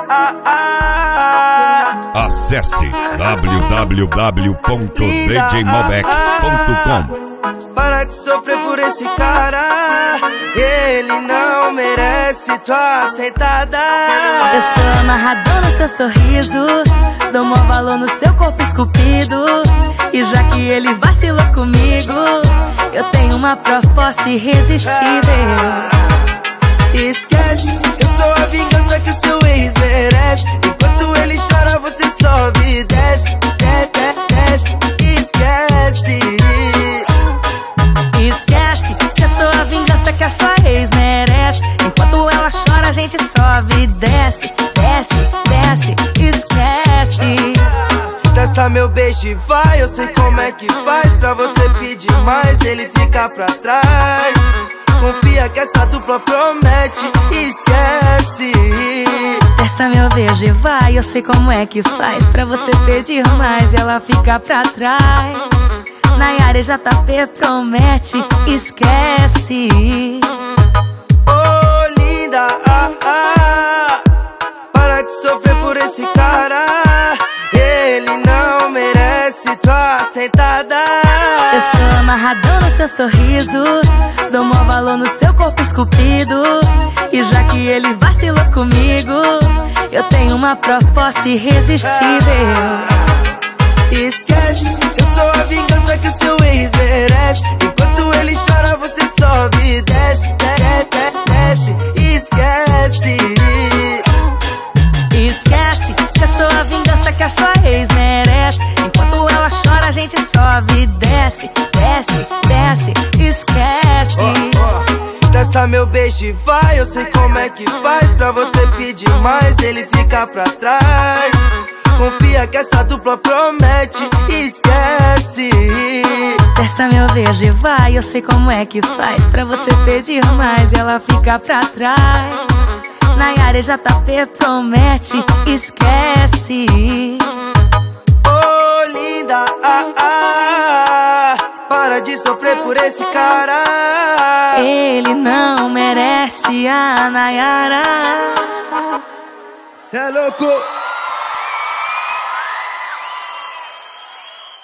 Acesse www.djmalbec.com. Para de sofrer por esse cara, ele não merece tua sentada. Eu sou amarradão no seu sorriso, dou maior valor no seu corpo esculpido. E já que ele vacilou comigo, eu tenho uma proposta irresistível. Esquece, eu sou a vingança que o seu ex merece. Enquanto ele chora, você sobe e desce, desce, esquece. Esquece, que eu sou a vingança que a sua ex merece. Enquanto ela chora, a gente sobe e desce, desce, esquece. Testa meu beijo e vai, eu sei como é que faz. Pra você pedir mais, ele fica pra trás. Confia que essa dupla promete, esquece. Testa meu beijo e vai, eu sei como é que faz. Pra você pedir mais, ela fica pra trás. Nayara e JP promete, esquece. Oh linda, para de sofrer por esse cara, ele não merece tua sentada. Eu sou amarradão no seu sorriso, dou maior valor no seu corpo esculpido. E já que ele vacilou comigo, eu tenho uma proposta irresistível. Esquece, eu sou a vingança que o seu ex merece. Enquanto ele chora, você sobe e desce, desce, esquece. Esquece, que eu sou a vingança que a sua ex merece. Enquanto ela chora, a gente sobe e desce, desce, esquece. Testa meu beijo e vai, eu sei como é que faz. Pra você pedir mais, ele fica pra trás. Confia que essa dupla promete, esquece. Testa meu beijo e vai, eu sei como é que faz. Pra você pedir mais, ela fica pra trás. Nayara e JP promete, esquece. Oh linda, para de sofrer por esse cara, ele não merece a Nayara. cê é louco.